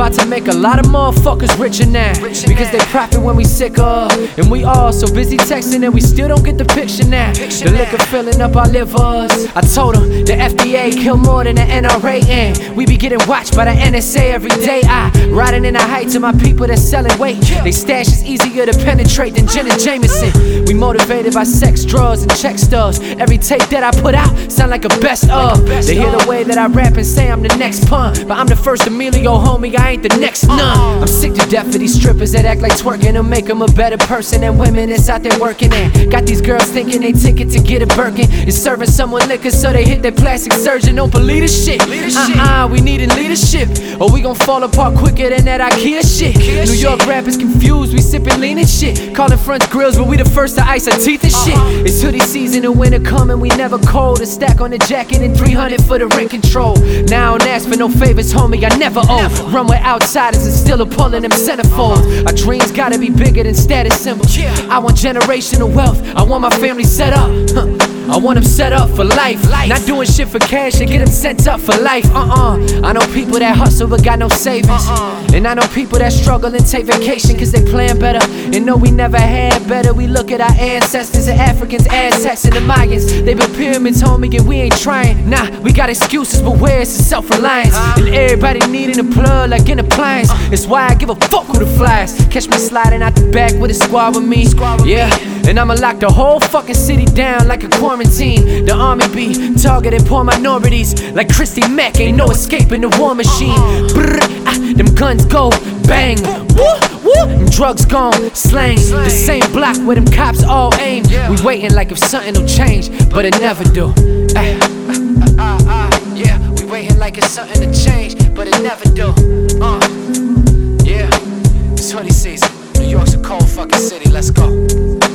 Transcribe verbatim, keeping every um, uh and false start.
about to make a lot of motherfuckers richer now, because they profit when we sick of, and we all so busy texting and we still don't get the picture now. The liquor filling up our livers. I told them the F D A kill more than the N R A, and we be getting watched by the N S A every day. I riding in the heights of my people that's selling weight. They stash is easier to penetrate than Jen and Jameson. We motivated by sex, drugs, and check stubs. Every tape that I put out sound like a best of. They hear the way that I rap and say I'm the next pun, but I'm the first Emilio, homie, I ain't the next none. I'm sick to death of these strippers that act like twerking to make them a better person than women that's out there working. And got these girls thinking they ticket to get a Birkin is serving someone liquor so they hit their plastic surgeon. Don't believe this shit. Uh-uh, we needin' leadership, or we gon' fall apart quicker than that IKEA shit. New York rappers confused, we sippin' lean and shit. Calling fronts grills, but we the first to ice our teeth and shit. It's hoodie season and winter coming, we never cold. A stack on the jacket and three hundred for the rent control. Now I don't ask for no favors, homie, I never owe. Run with outsiders and still a pulling them centerfolds. Our dreams gotta be bigger than status symbols. I want generational wealth, I want my family set up. I want them set up for life, not doing shit for cash and get them sent up for life. Uh-uh, I know people that hustle but got no savings, and I know people that struggle and take vacation cause they plan better and know we never had better. We look at our ancestors, the Africans, Aztecs, and the Mayans. They built pyramids, homie, and we ain't trying. Nah, we got excuses, but where's the self-reliance? And everybody needing a plug like an appliance. It's why I give a fuck who the flies. Catch me sliding out the back with a squad with me. Yeah, and I'ma lock the whole fucking city down like a quarantine. The army be targeting poor minorities like Christy Mack. Ain't no escaping the war machine. Brrr, ah, them guns go bang. Woo, woo, them drugs gone slang. The same block where them cops all aim. We waiting like if something'll change, but it never do. Ay. Uh, uh, uh, yeah, we waiting like it's something to change, but it never do. Uh, yeah, it's hoodie season. New York's a cold fucking city. Let's go.